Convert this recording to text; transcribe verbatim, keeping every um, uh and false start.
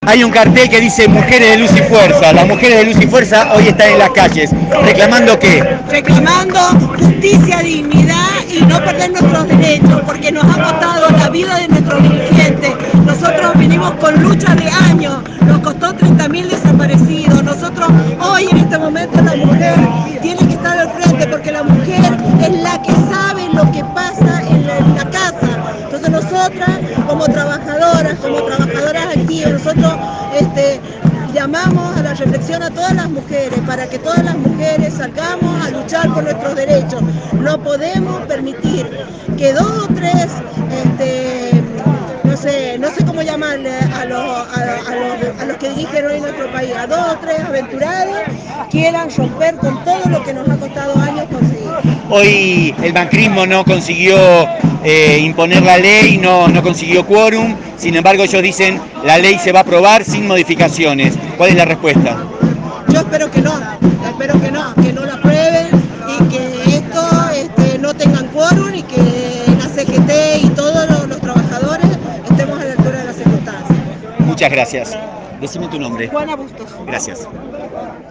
hay un cartel que dice Mujeres de Luz y Fuerza. Las mujeres de Luz y Fuerza hoy están en las calles. ¿Reclamando qué? Reclamando justicia, dignidad y no perder nuestros derechos, porque nos ha costado la vida de nuestros dirigentes. Nosotros vinimos con lucha de años, nos costó treinta mil desaparecidos. Nosotros hoy en este momento la mujer tiene que estar al frente, porque la mujer es la que sabe lo que pasa en la, en la casa. Entonces nosotras como trabajadoras, como trabajadoras activas, nosotros este, llamamos a la reflexión a todas las mujeres, para que todas las mujeres salgamos a luchar por nuestros derechos. No podemos permitir que dos o tres, este, no sé, no sé cómo llamarle a los, a, a los, a los que dirigen hoy nuestro país, a dos o tres aventurados, quieran romper con todo lo que nos ha costado años conseguir. Hoy el macrismo no consiguió eh, imponer la ley, no, no consiguió quórum, sin embargo ellos dicen la ley se va a aprobar sin modificaciones. ¿Cuál es la respuesta? Yo espero que no, espero que no, que no la aprueben y que esto este, no tengan quórum y que la C G T y todos los, los trabajadores estemos a la altura de las circunstancias. Muchas gracias. Decime tu nombre. Juana Bustos. Gracias.